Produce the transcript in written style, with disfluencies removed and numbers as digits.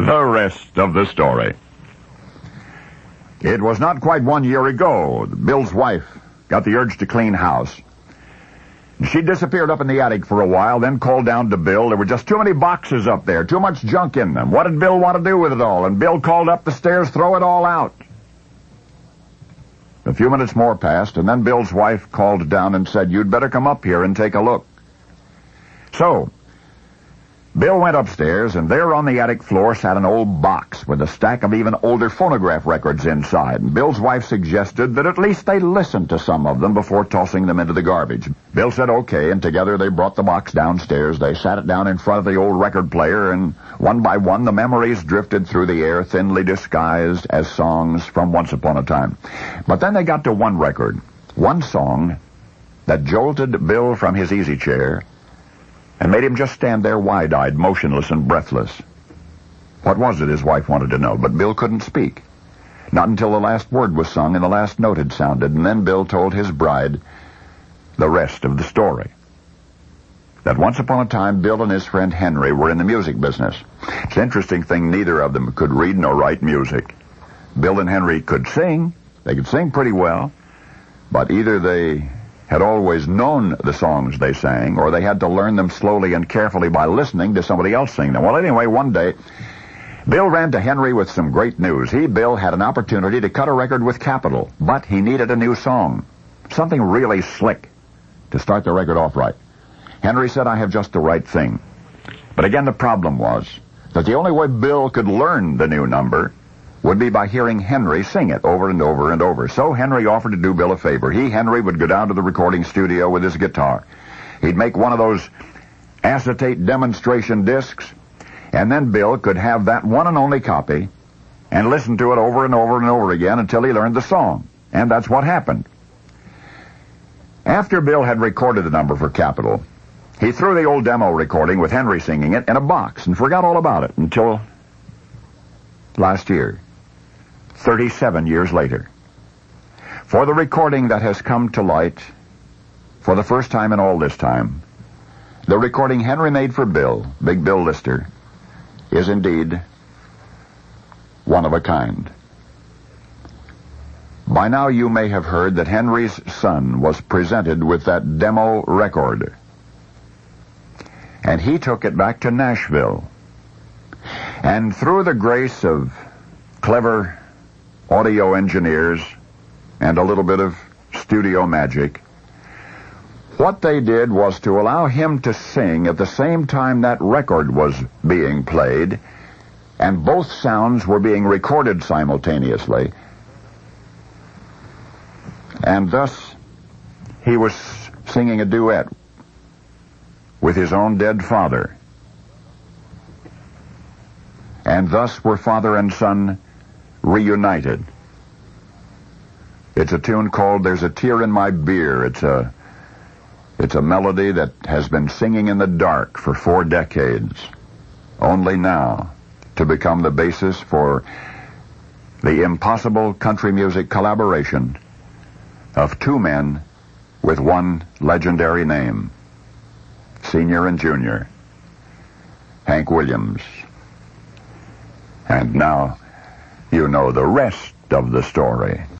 The rest of the story. It was not quite 1 year ago. Bill's wife got the urge to clean house. She disappeared up in the attic for a while, then called down to Bill. There were just too many boxes up there, too much junk in them. What did Bill want to do with it all? And Bill called up the stairs, throw it all out. A few minutes more passed, and then Bill's wife called down and said, "You'd better come up here and take a look." So, Bill went upstairs, and there on the attic floor sat an old box with a stack of even older phonograph records inside. And Bill's wife suggested that at least they listen to some of them before tossing them into the garbage. Bill said okay, and together they brought the box downstairs. They sat it down in front of the old record player, and one by one the memories drifted through the air, thinly disguised as songs from once upon a time. But then they got to one record, one song that jolted Bill from his easy chair and made him just stand there wide-eyed, motionless and breathless. What was it, his wife wanted to know, but Bill couldn't speak. Not until the last word was sung and the last note had sounded, and then Bill told his bride the rest of the story. That once upon a time, Bill and his friend Henry were in the music business. It's an interesting thing, neither of them could read nor write music. Bill and Henry could sing. They could sing pretty well, but either they had always known the songs they sang, or they had to learn them slowly and carefully by listening to somebody else sing them. Well, anyway, one day, Bill ran to Henry with some great news. Bill, had an opportunity to cut a record with Capitol, but he needed a new song, something really slick to start the record off right. Henry said, "I have just the right thing." But again, the problem was that the only way Bill could learn the new number would be by hearing Henry sing it over and over and over. So Henry offered to do Bill a favor. Henry, would go down to the recording studio with his guitar. He'd make one of those acetate demonstration discs, and then Bill could have that one and only copy and listen to it over and over and over again until he learned the song. And that's what happened. After Bill had recorded the number for Capitol, he threw the old demo recording with Henry singing it in a box and forgot all about it until last year. 37 years later. For the recording that has come to light for the first time in all this time, the recording Henry made for Bill, Big Bill Lister, is indeed one of a kind. By now you may have heard that Henry's son was presented with that demo record, and he took it back to Nashville. And through the grace of clever audio engineers and a little bit of studio magic, what they did was to allow him to sing at the same time that record was being played, and both sounds were being recorded simultaneously. And thus, he was singing a duet with his own dead father. And thus were father and son reunited. It's a tune called "There's a Tear in My Beer." It's a melody that has been singing in the dark for 4 decades, only now to become the basis for the impossible country music collaboration of 2 men with one legendary name, Senior and Junior, Hank Williams. And now you know the rest of the story.